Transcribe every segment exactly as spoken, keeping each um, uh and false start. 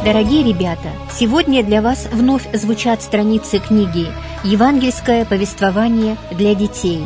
Дорогие ребята, сегодня для вас вновь звучат страницы книги «Евангельское повествование для детей».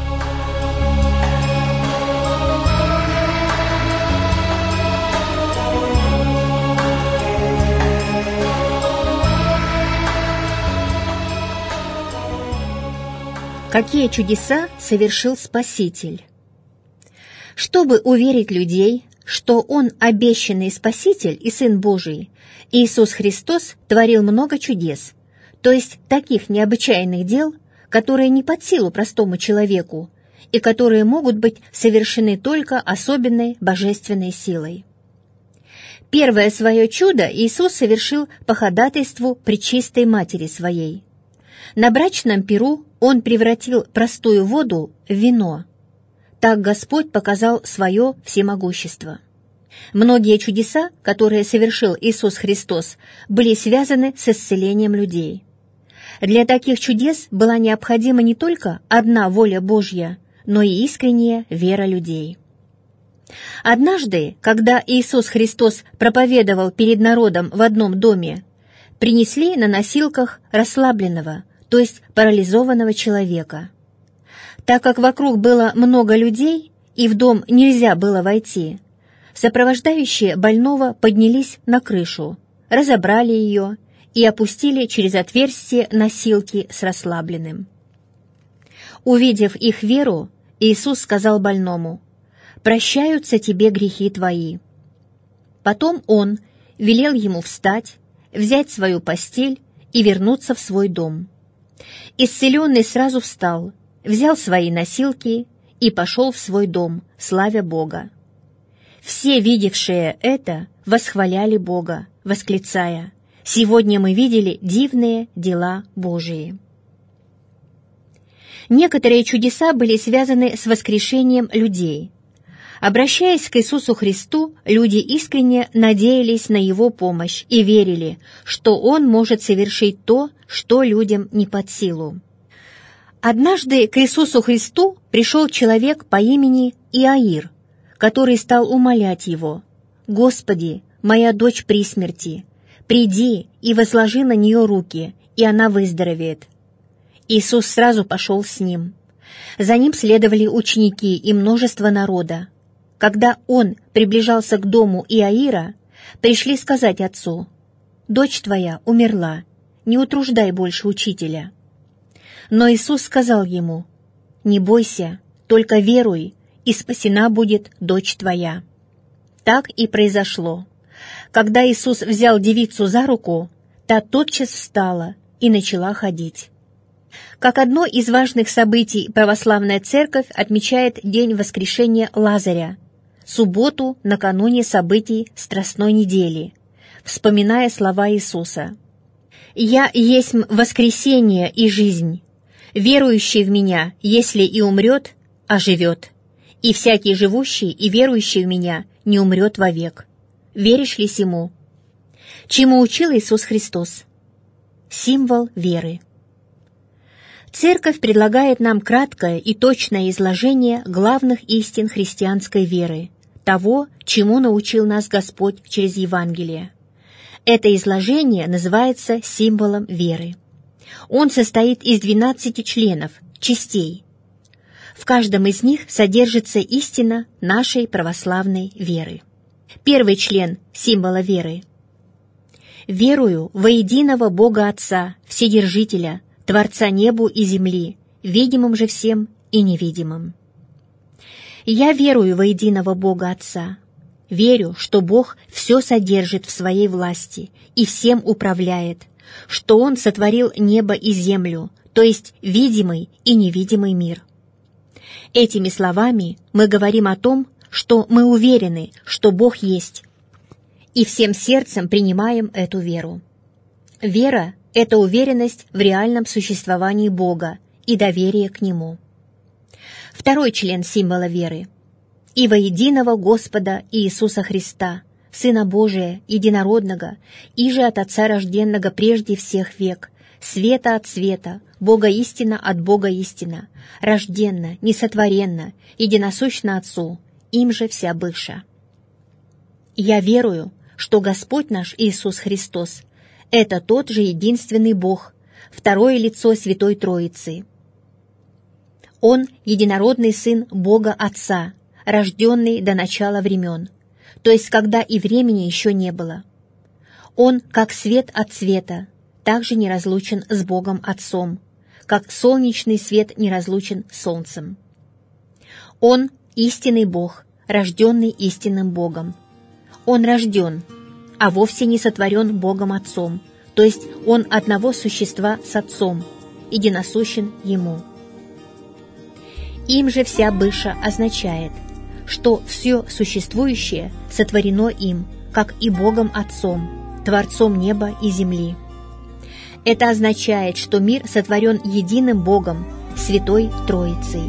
Какие чудеса совершил Спаситель? Чтобы уверить людей, что Он обещанный Спаситель и Сын Божий, Иисус Христос творил много чудес, то есть таких необычайных дел, которые не под силу простому человеку и которые могут быть совершены только особенной божественной силой. Первое свое чудо Иисус совершил по ходатайству Пречистой Матери Своей. На брачном пиру Он превратил простую воду в вино. Так Господь показал свое всемогущество. Многие чудеса, которые совершил Иисус Христос, были связаны с исцелением людей. Для таких чудес была необходима не только одна воля Божья, но и искренняя вера людей. Однажды, когда Иисус Христос проповедовал перед народом в одном доме, принесли на носилках расслабленного, то есть парализованного человека. Так как вокруг было много людей и в дом нельзя было войти, сопровождающие больного поднялись на крышу, разобрали ее и опустили через отверстие носилки с расслабленным. Увидев их веру, Иисус сказал больному: «Прощаются тебе грехи твои». Потом Он велел ему встать, взять свою постель и вернуться в свой дом. Исцеленный сразу встал, взял свои носилки и пошел в свой дом, славя Бога. Все, видевшие это, восхваляли Бога, восклицая: «Сегодня мы видели дивные дела Божии». Некоторые чудеса были связаны с воскрешением людей. Обращаясь к Иисусу Христу, люди искренне надеялись на Его помощь и верили, что Он может совершить то, что людям не под силу. Однажды к Иисусу Христу пришел человек по имени Иаир, который стал умолять Его: «Господи, моя дочь при смерти, приди и возложи на нее руки, и она выздоровеет». Иисус сразу пошел с ним. За ним следовали ученики и множество народа. Когда он приближался к дому Иаира, пришли сказать отцу: «Дочь твоя умерла, не утруждай больше учителя». Но Иисус сказал ему: «Не бойся, только веруй, и спасена будет дочь твоя». Так и произошло. Когда Иисус взял девицу за руку, та тотчас встала и начала ходить. Как одно из важных событий православная церковь отмечает день воскрешения Лазаря, субботу накануне событий Страстной недели, вспоминая слова Иисуса: «Я есть воскресение и жизнь. Верующий в Меня, если и умрет, оживет, и всякий живущий и верующий в Меня не умрет вовек». Веришь ли сему? Чему учил Иисус Христос? Символ веры. Церковь предлагает нам краткое и точное изложение главных истин христианской веры, того, чему научил нас Господь через Евангелие. Это изложение называется символом веры. Он состоит из двенадцати членов, частей. В каждом из них содержится истина нашей православной веры. Первый член символа веры. «Верую во единого Бога Отца, Вседержителя, Творца небу и земли, видимым же всем и невидимым». Я верую во единого Бога Отца. Верю, что Бог все содержит в своей власти и всем управляет, что Он сотворил небо и землю, то есть видимый и невидимый мир. Этими словами мы говорим о том, что мы уверены, что Бог есть, и всем сердцем принимаем эту веру. Вера — это уверенность в реальном существовании Бога и доверие к Нему. Второй член символа веры. «И во единого Господа Иисуса Христа, Сына Божия, единородного, иже от Отца рожденного прежде всех век, света от света, Бога истина от Бога истина, рожденно, несотворенно, единосущно Отцу, им же вся быша». Я верую, что Господь наш Иисус Христос – это тот же единственный Бог, второе лицо Святой Троицы. Он – единородный Сын Бога Отца, рожденный до начала времен, то есть когда и времени еще не было. Он, как свет от света, также неразлучен с Богом Отцом, как солнечный свет неразлучен с солнцем. Он – истинный Бог, рожденный истинным Богом. Он рожден, а вовсе не сотворен Богом Отцом, то есть Он одного существа с Отцом, единосущен Ему. Им же вся быша означает, что все существующее сотворено им, как и Богом Отцом, Творцом неба и земли. Это означает, что мир сотворен единым Богом, Святой Троицей.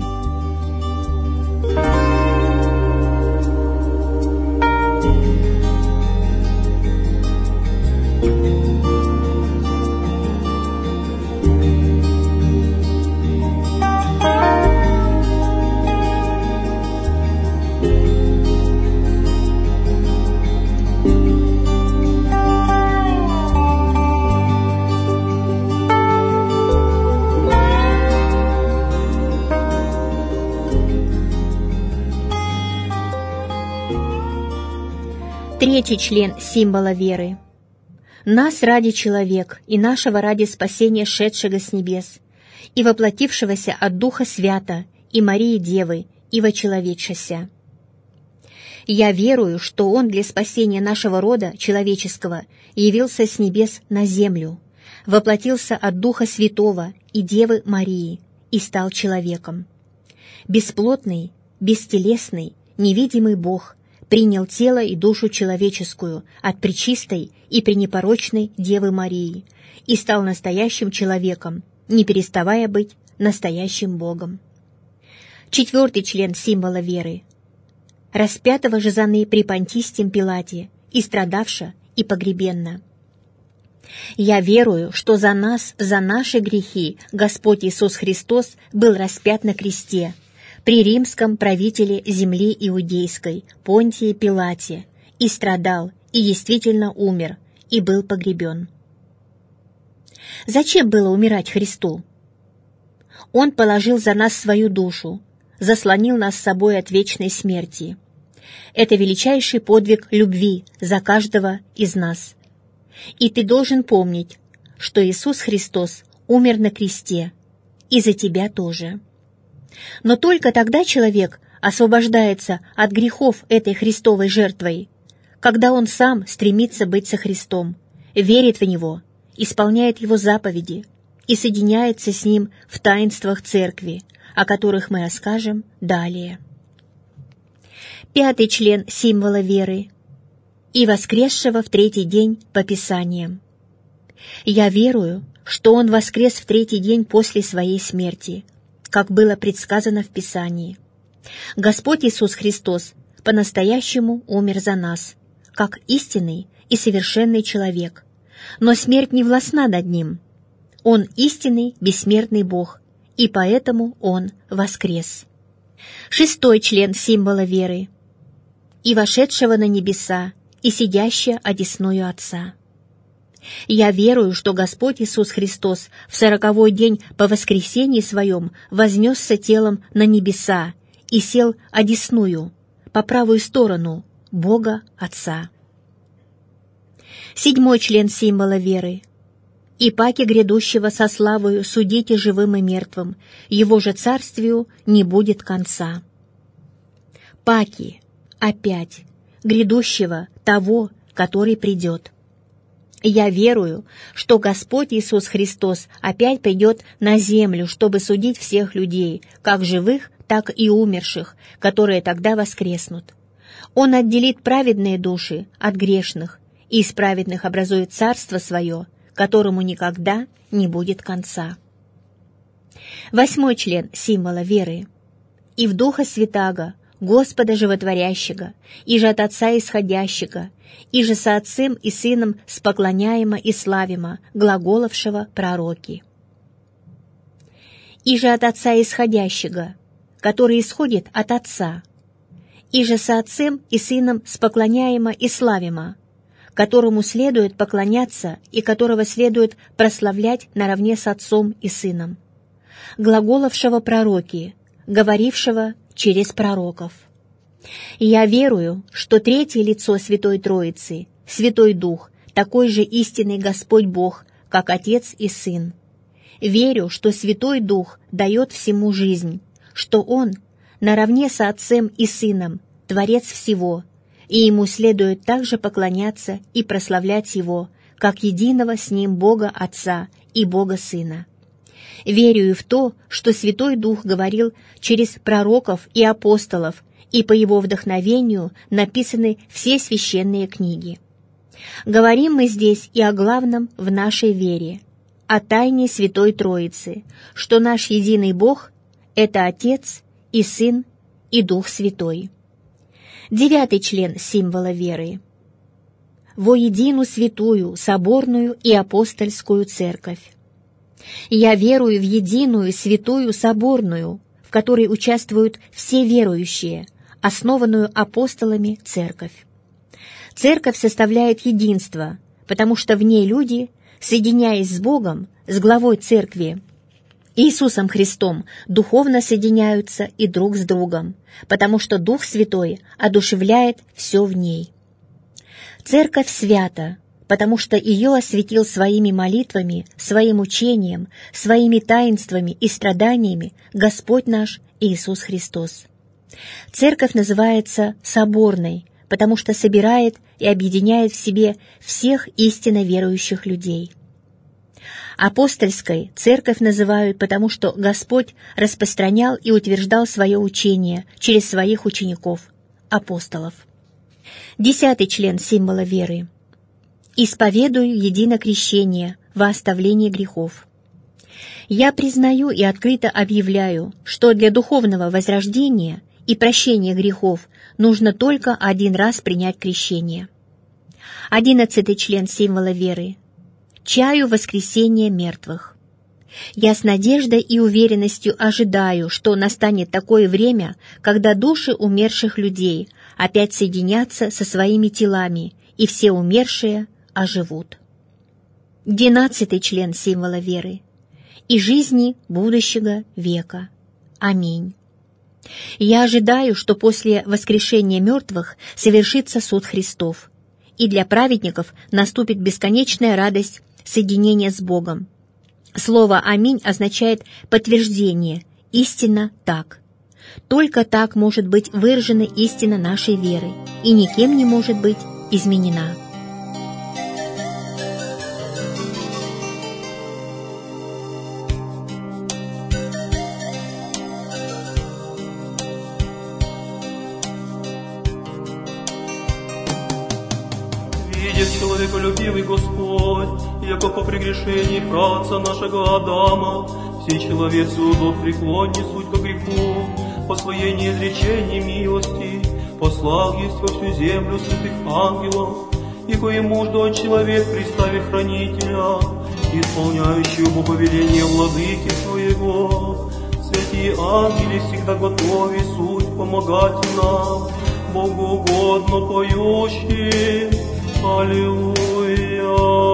Третий член символа веры. Нас ради человек и нашего ради спасения шедшего с небес и воплотившегося от Духа Свята и Марии Девы и вочеловечася. Я верую, что Он для спасения нашего рода человеческого явился с небес на землю, воплотился от Духа Святого и Девы Марии и стал человеком. Бесплотный, бестелесный, невидимый Бог принял тело и душу человеческую от пречистой и пренепорочной Девы Марии и стал настоящим человеком, не переставая быть настоящим Богом. Четвертый член символа веры. Распятого же заны при Понтистем Пилате и страдавша и погребенна. Я верую, что за нас, за наши грехи Господь Иисус Христос был распят на кресте, при римском правителе земли иудейской, Понтии Пилате, и страдал, и действительно умер, и был погребен. Зачем было умирать Христу? Он положил за нас свою душу, заслонил нас собой от вечной смерти. Это величайший подвиг любви за каждого из нас. И ты должен помнить, что Иисус Христос умер на кресте, и за тебя тоже. Но только тогда человек освобождается от грехов этой Христовой жертвой, когда он сам стремится быть со Христом, верит в Него, исполняет Его заповеди и соединяется с Ним в таинствах Церкви, о которых мы расскажем далее. Пятый член символа веры. И воскресшего в третий день по Писаниям. Я верую, что Он воскрес в третий день после Своей смерти, как было предсказано в Писании. Господь Иисус Христос по-настоящему умер за нас, как истинный и совершенный человек, но смерть не властна над Ним. Он истинный, бессмертный Бог, и поэтому Он воскрес. Шестой член символа веры. И вошедшего на небеса, и сидящего одесную Отца. Я верую, что Господь Иисус Христос в сороковой день по воскресении Своем вознесся телом на небеса и сел одесную, по правую сторону Бога Отца. Седьмой член символа веры. И паки грядущего со славою судите живым и мертвым, Его же царствию не будет конца. Паки, опять, грядущего того, который придет. Я верую, что Господь Иисус Христос опять придет на землю, чтобы судить всех людей, как живых, так и умерших, которые тогда воскреснут. Он отделит праведные души от грешных, и из праведных образует царство свое, которому никогда не будет конца. Восьмой член символа веры. И в Духа Святаго, Господа Животворящего, и же от Отца Исходящего, и же со Отцем и Сыном споклоняемо и славимо, глаголовшего пророки. И же от Отца Исходящего, который исходит от Отца, и же со Отцем и Сыном споклоняемо и славимо, которому следует поклоняться и которого следует прославлять наравне с Отцом и Сыном, глаголовшего пророки, говорившего через пророков. Я верую, что третье лицо Святой Троицы, Святой Дух, такой же истинный Господь Бог, как Отец и Сын. Верю, что Святой Дух дает всему жизнь, что Он, наравне с Отцем и Сыном, Творец всего, и Ему следует также поклоняться и прославлять Его, как единого с Ним Бога Отца и Бога Сына. Верю и в то, что Святой Дух говорил через пророков и апостолов, и по Его вдохновению написаны все священные книги. Говорим мы здесь и о главном в нашей вере, о тайне Святой Троицы, что наш единый Бог — это Отец и Сын и Дух Святой. Девятый член символа веры. Во едину святую, соборную и апостольскую церковь. Я верую в единую святую соборную, в которой участвуют все верующие, основанную апостолами церковь. Церковь составляет единство, потому что в ней люди, соединяясь с Богом, с главой церкви, Иисусом Христом, духовно соединяются и друг с другом, потому что Дух Святой одушевляет все в ней. Церковь свята, потому что ее осветил своими молитвами, своим учением, своими таинствами и страданиями Господь наш Иисус Христос. Церковь называется соборной, потому что собирает и объединяет в себе всех истинно верующих людей. Апостольской церковь называют, потому что Господь распространял и утверждал свое учение через своих учеников, апостолов. Десятый член символа веры. Исповедую едино крещение во оставлении грехов. Я признаю и открыто объявляю, что для духовного возрождения и прощения грехов нужно только один раз принять крещение. Одиннадцатый член символа веры. Чаю воскресения мертвых. Я с надеждой и уверенностью ожидаю, что настанет такое время, когда души умерших людей опять соединятся со своими телами, и все умершие оживут. Двенадцатый член символа веры. И жизни будущего века. Аминь. Я ожидаю, что после воскрешения мертвых совершится суд Христов, и для праведников наступит бесконечная радость соединения с Богом. Слово «Аминь» означает подтверждение, истинно так. Только так может быть выражена истина нашей веры, и никем не может быть изменена. Человеколюбивый Господь, яко по прегрешении праотца нашего Адама, все человек судов преклонни суть ко греху, по своей неизречении милости, послал есть во всю землю святых ангелов, и кое мужду от человек приставив хранителя, исполняющего повеление владыки своего. Святые ангели всегда готовы суть помогать нам, Богу угодно поющие. Аллилуйя.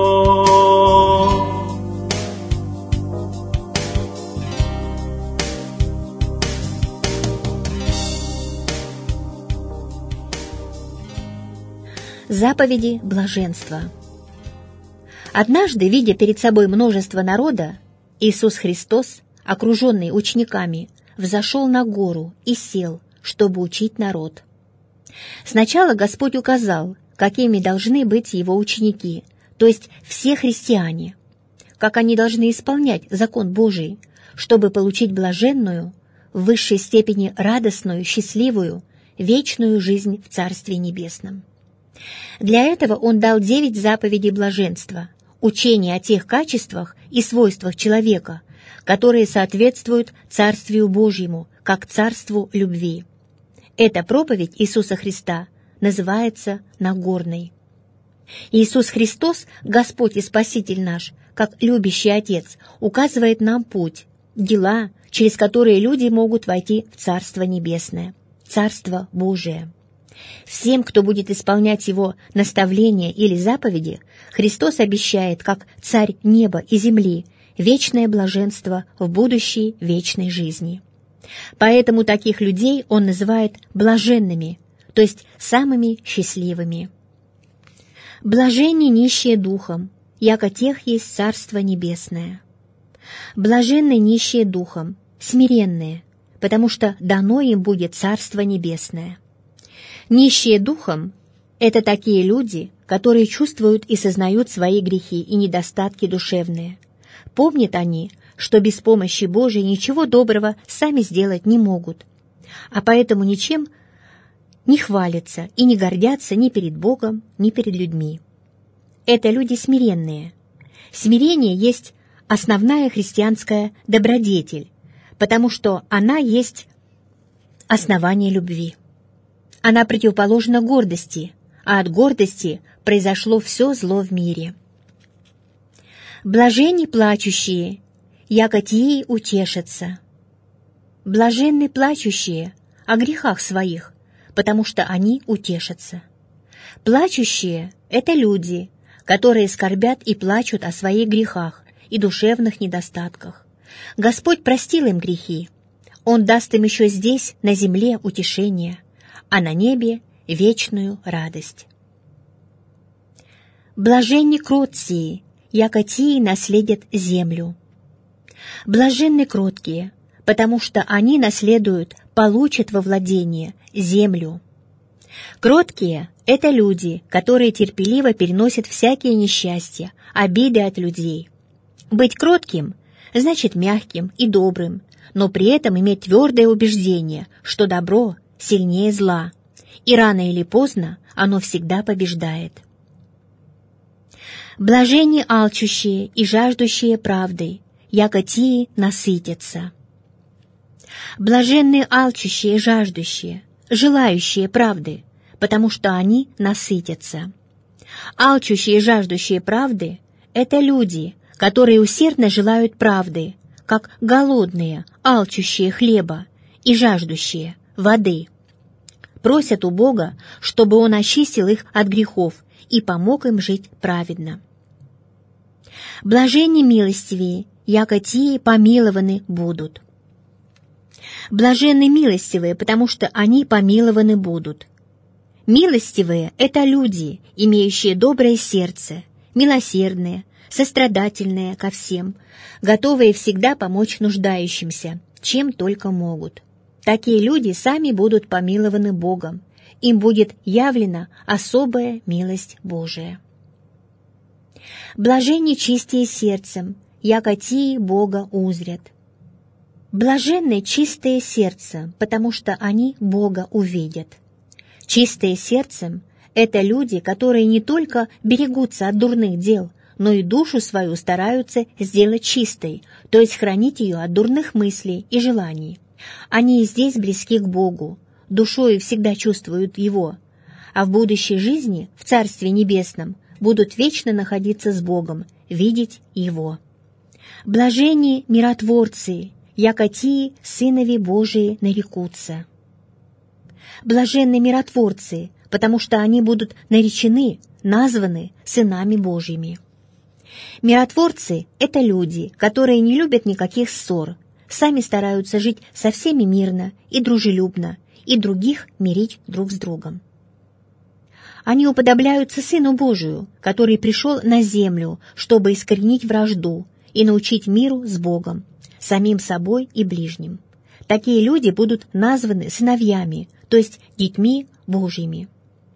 Заповеди блаженства. Однажды, видя перед собой множество народа, Иисус Христос, окруженный учениками, взошел на гору и сел, чтобы учить народ. Сначала Господь указал, какими должны быть его ученики, то есть все христиане, как они должны исполнять закон Божий, чтобы получить блаженную, в высшей степени радостную, счастливую, вечную жизнь в Царстве Небесном. Для этого Он дал девять заповедей блаженства, учение о тех качествах и свойствах человека, которые соответствуют Царствию Божьему, как Царству любви. Эта проповедь Иисуса Христа называется Нагорной. Иисус Христос, Господь и Спаситель наш, как любящий Отец, указывает нам путь, дела, через которые люди могут войти в Царство Небесное, Царство Божие. Всем, кто будет исполнять его наставления или заповеди, Христос обещает, как Царь неба и земли, вечное блаженство в будущей вечной жизни. Поэтому таких людей он называет блаженными, то есть самыми счастливыми. «Блаженны нищие духом, яко тех есть Царство Небесное. Блаженны нищие духом, смиренные, потому что дано им будет Царство Небесное». Нищие духом — это такие люди, которые чувствуют и сознают свои грехи и недостатки душевные. Помнят они, что без помощи Божией ничего доброго сами сделать не могут, а поэтому ничем не хвалятся и не гордятся ни перед Богом, ни перед людьми. Это люди смиренные. Смирение есть основная христианская добродетель, потому что она есть основание любви. Она противоположна гордости, а от гордости произошло все зло в мире. «Блаженны плачущие, яко тии утешатся. Блаженны плачущие о грехах своих, потому что они утешатся». Плачущие — это люди, которые скорбят и плачут о своих грехах и душевных недостатках. Господь простил им грехи. Он даст им еще здесь, на земле, утешение, а на небе — вечную радость. «Блаженны кроткие, яко тии наследят землю». Блаженны кроткие, потому что они наследуют, получат во владение землю. Кроткие — это люди, которые терпеливо переносят всякие несчастья, обиды от людей. Быть кротким — значит мягким и добрым, но при этом иметь твердое убеждение, что добро сильнее зла, и рано или поздно оно всегда побеждает. Блаженны алчущие и жаждущие правды, яко тии насытятся. Блаженны алчущие и жаждущие, желающие правды, потому что они насытятся. Алчущие и жаждущие правды — это люди, которые усердно желают правды, как голодные, алчущие хлеба и жаждущие воды. Просят у Бога, чтобы Он очистил их от грехов и помог им жить праведно. Блаженны милостивые, яко тии помилованы будут. Блаженны милостивые, потому что они помилованы будут. Милостивые — это люди, имеющие доброе сердце, милосердные, сострадательные ко всем, готовые всегда помочь нуждающимся, чем только могут. Такие люди сами будут помилованы Богом, им будет явлена особая милость Божия. Блаженны чистые сердцем, яко тии Бога узрят. Блаженны чистые сердцем, потому что они Бога увидят. Чистые сердцем — это люди, которые не только берегутся от дурных дел, но и душу свою стараются сделать чистой, то есть хранить ее от дурных мыслей и желаний. Они и здесь близки к Богу, душою всегда чувствуют Его, а в будущей жизни, в Царстве Небесном, будут вечно находиться с Богом, видеть Его. Блаженны миротворцы, яко тии сынови Божии нарекутся. Блаженны миротворцы, потому что они будут наречены, названы сынами Божьими. Миротворцы — это люди, которые не любят никаких ссор, сами стараются жить со всеми мирно и дружелюбно, и других мирить друг с другом. Они уподобляются Сыну Божию, который пришел на землю, чтобы искоренить вражду и научить миру с Богом, самим собой и ближним. Такие люди будут названы сыновьями, то есть детьми Божьими.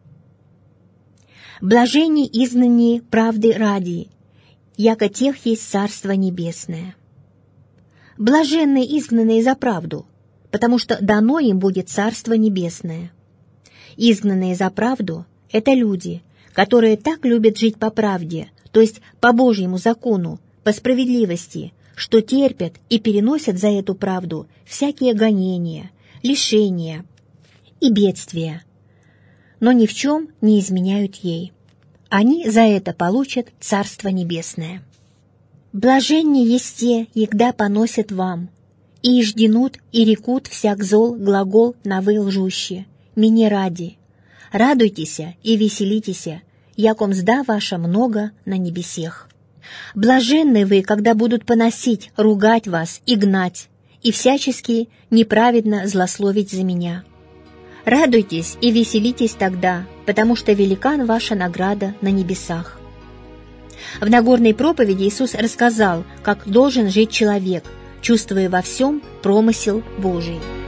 Блаженны изгнанные правды ради, яко тех есть Царство Небесное. Блаженны изгнанные за правду, потому что дано им будет Царство Небесное. Изгнанные за правду — это люди, которые так любят жить по правде, то есть по Божьему закону, по справедливости, что терпят и переносят за эту правду всякие гонения, лишения и бедствия, но ни в чем не изменяют ей. Они за это получат Царство Небесное. Блаженнее есть те, егда поносят вам, и ижденут и рекут всяк зол глагол на вы лжущие, мне ради. Радуйтесь и веселитесь, яко мзда ваша много на небесех. Блаженны вы, когда будут поносить, ругать вас и гнать, и всячески неправедно злословить за меня. Радуйтесь и веселитесь тогда, потому что великан ваша награда на небесах». В Нагорной проповеди Иисус рассказал, как должен жить человек, чувствуя во всем промысел Божий.